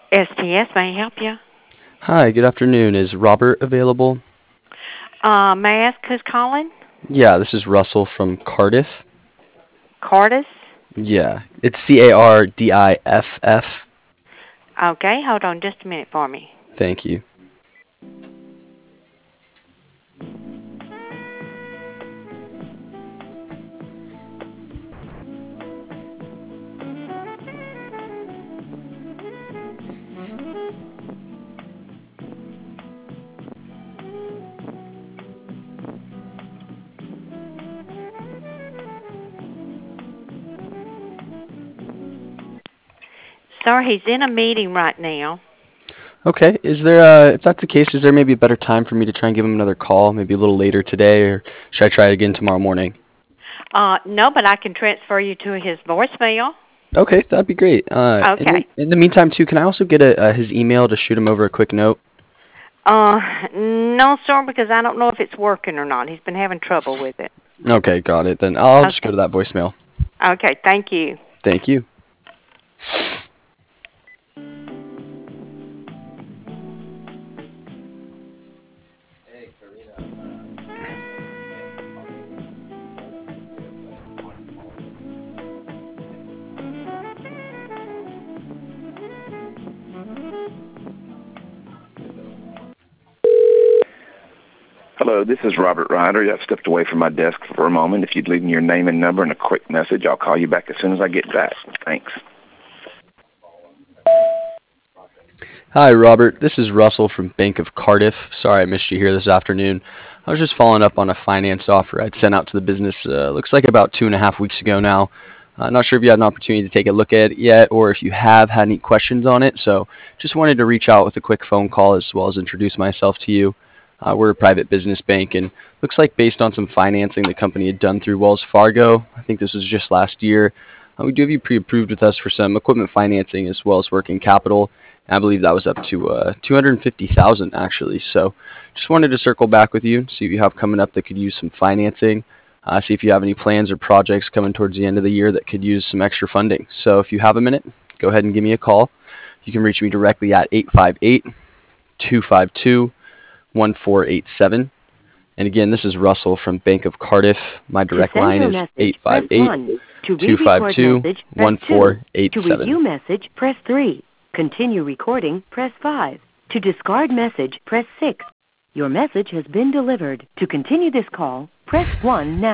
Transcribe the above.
STS, may I help you? Hi, good afternoon. Is Robert available? May I ask who's calling? Yeah, this is Russell from Cardiff. Cordis? Yeah, it's Cardiff. Okay, hold on just a minute for me. Thank you. Sir, he's in a meeting right now. Okay, if that's the case, is there maybe a better time for me to try and give him another call, maybe a little later today, or should I try it again tomorrow morning? No, but I can transfer you to his voicemail. Okay, that'd be great. Okay. In the meantime, too, can I also get his email to shoot him over a quick note? No, sir, because I don't know if it's working or not. He's been having trouble with it. Okay, got it. Then I'll just go Okay. to that voicemail. Okay, thank you. Thank you. Hello, this is Robert Ryder. I've stepped away from my desk for a moment. If you'd leave me your name and number and a quick message, I'll call you back as soon as I get back. Thanks. Hi, Robert. This is Russell from Bank of Cardiff. Sorry I missed you here this afternoon. I was just following up on a finance offer I'd sent out to the business, looks like about 2.5 weeks ago now. Not sure if you had an opportunity to take a look at it yet or if you have had any questions on it, so just wanted to reach out with a quick phone call as well as introduce myself to you. We're a private business bank, and looks like based on some financing the company had done through Wells Fargo, I think this was just last year, we do have you pre-approved with us for some equipment financing as well as working capital. I believe that was up to 250,000 actually. So just wanted to circle back with you, see if you have coming up that could use some financing, see if you have any plans or projects coming towards the end of the year that could use some extra funding. So if you have a minute, go ahead and give me a call. You can reach me directly at 858-252-1487. And again, this is Russell from Bank of Cardiff. My direct line is Message, press 1. To re-record message, press 2. To 858-252-1487. review message, press 3. Continue recording, press 5. To discard message, press 6. Your message has been delivered. To continue this call, press 1 now.